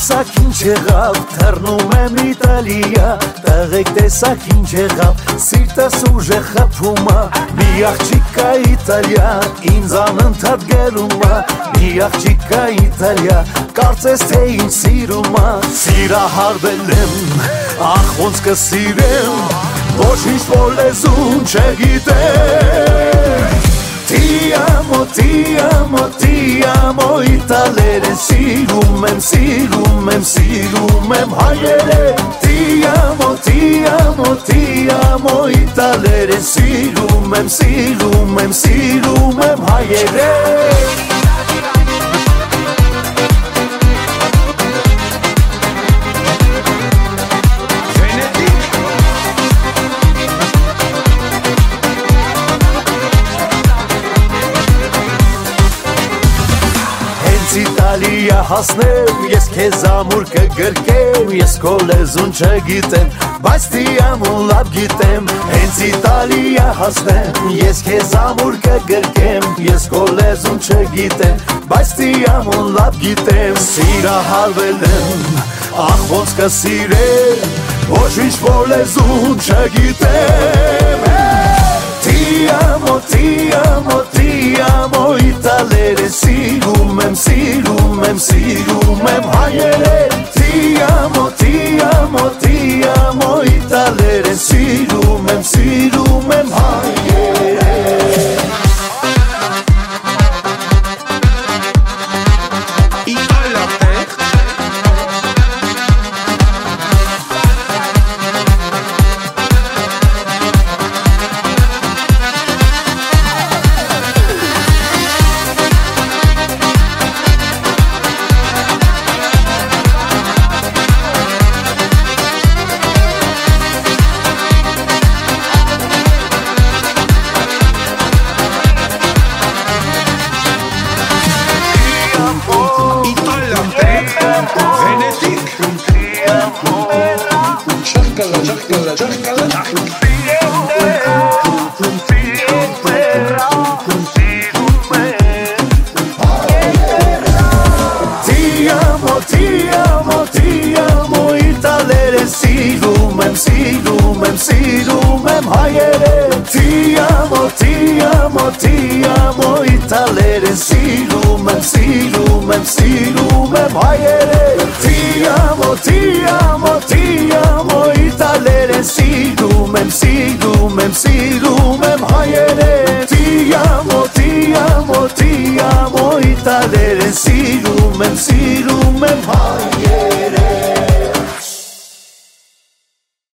տեսակ ինչ եղավ, թռնում եմ Իտալիա, տղեկ տեսակ ինչ եղավ, սիրտս ուժեղ խփում է, մի աղջիկ կա Իտալիա, ինձ անընդհատ գերում է, մի աղջիկ կա Իտալիա, կարծես թե ինձ սիրում է, սիրահարվել եմ, ախ ոնց կսիրեմ, ոչինչ որ լեզուն չգիտեմ Ti amo, ti amo, ti amo Իտալերեն սիրում եմ, սիրում եմ, սիրում եմ հայերեն Ti amo, ti amo, ti amo Իտալերեն սիրում եմ, սիրում եմ, սիրում եմ հայերեն Իտալիա հասնեմ, ես քեզ ամուր կգրկեմ, ես քո լեզուն չգիտեմ, բայց ti amo լավ գիտեմ, հենց Իտալիա հասնեմ, ես քեզ ամուր կգրկեմ, ես քո լեզուն չգիտեմ, բայց ti amo լավ գիտեմ, սիրահարվել եմ, ախ ոնց կսիրեմ, ոչինչ որ լեզուն չգիտեմ Ti amo, ti amo, ti amo Իտալերեն սիրում եմ, սիրում եմ, սիրում եմ հայերեն Ti amo, ti amo, ti amo Իտալերեն սիրում եմ, սիրում եմ հայերեն Սիրում եմ հայերեն Ti amo, ti amo, ti amo Իտալերեն սիրում եմ, սիրում եմ, սիրում եմ հայերեն Ti amo, ti amo, ti amo Իտալերեն սիրում եմ, սիրում եմ, սիրում եմ հայերեն Ti amo, ti amo, ti amo Իտալերեն սիրում եմ, սիրում